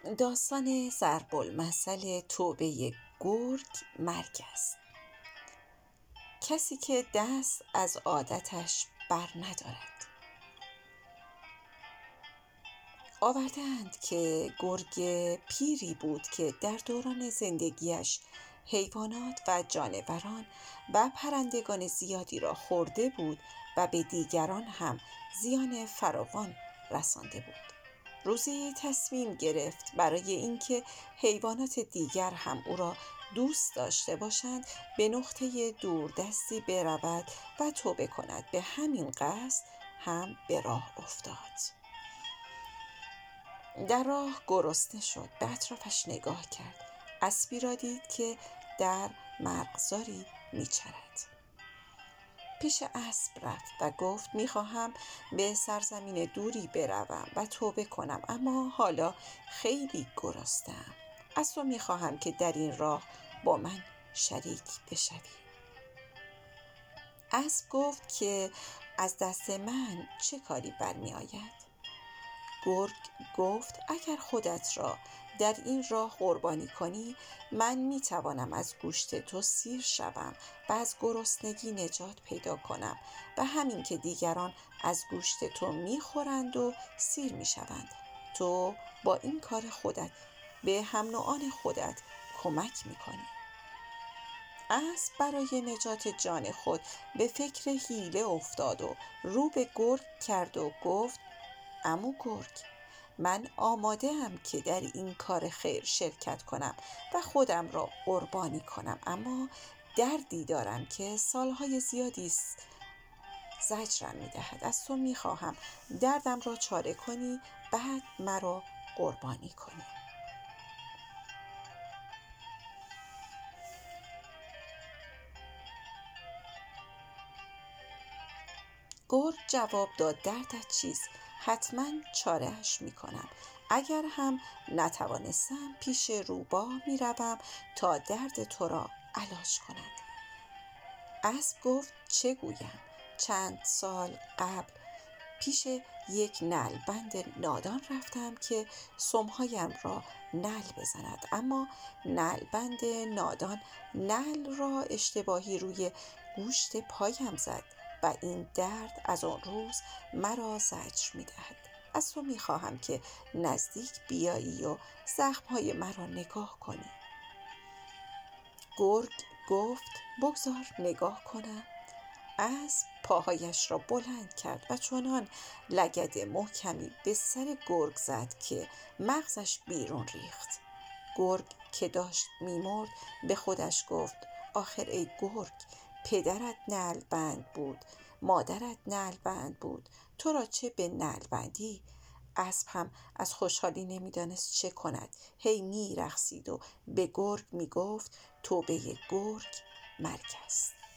داستان ضرب المثل توبه گرگ مرگ است. کسی که دست از عادتش بر ندارد. آوردند که گرگ پیری بود که در دوران زندگیش حیوانات و جانوران و پرندگان زیادی را خورده بود و به دیگران هم زیان فراوان رسانده بود. روزی تصمیم گرفت برای اینکه حیوانات دیگر هم او را دوست داشته باشند به نقطه دوردستی برود و توبه کند. به همین قصد هم به راه افتاد. در راه گرسنه شد، به اطرافش نگاه کرد. اسبی را دید که در مرغزاری میچرد. پیش اسب رفت و گفت میخواهم به سرزمین دوری بروم و توبه کنم، اما حالا خیلی گرسنه‌ام. از تو میخواهم که در این راه با من شریک بشوی. اسب گفت که از دست من چه کاری برمی آید؟ گرگ گفت اگر خودت را در این راه قربانی کنی، من می توانم از گوشت تو سیر شوم و از گرسنگی نجات پیدا کنم و همین که دیگران از گوشت تو می خورند و سیر می شوند، تو با این کار خودت به هم نوعان خودت کمک می کنی. اسب برای نجات جان خود به فکر حیله افتاد و رو به گرگ کرد و گفت عمو گرگ، من آماده ام که در این کار خیر شرکت کنم و خودم را قربانی کنم، اما دردی دارم که سالهای زیادی زجرم می‌دهد. از تو می‌خواهم دردم را چاره کنی، بعد مرا قربانی کنی. گرگ جواب داد دردت چیست؟ حتما چاره‌اش میکنم. اگر هم نتوانستم پیش روباه میروم تا درد تو را علاج کند. اسب گفت چه گویم؟ چند سال قبل پیش یک نعلبند نادان رفتم که سمهایم را نعل بزند، اما نعلبند نادان نعل را اشتباهی روی گوشت پایم زد و این درد از آن روز مرا زجر می دهد. از تو می خواهم که نزدیک بیایی و زخمهای مرا نگاه کنی. گرگ گفت بگذار نگاه کنم. اسب پاهایش را بلند کرد و چنان لگد محکمی به سر گرگ زد که مغزش بیرون ریخت. گرگ که داشت می‌مرد به خودش گفت آخر ای گرگ، پدرت نعلبند بود، مادرت نعلبند بود، تو را چه به نعلبندی؟ اسب هم از خوشحالی نمیدانست چه کند. هی میرقصید و به گرگ میگفت توبه گرگ مرگ است.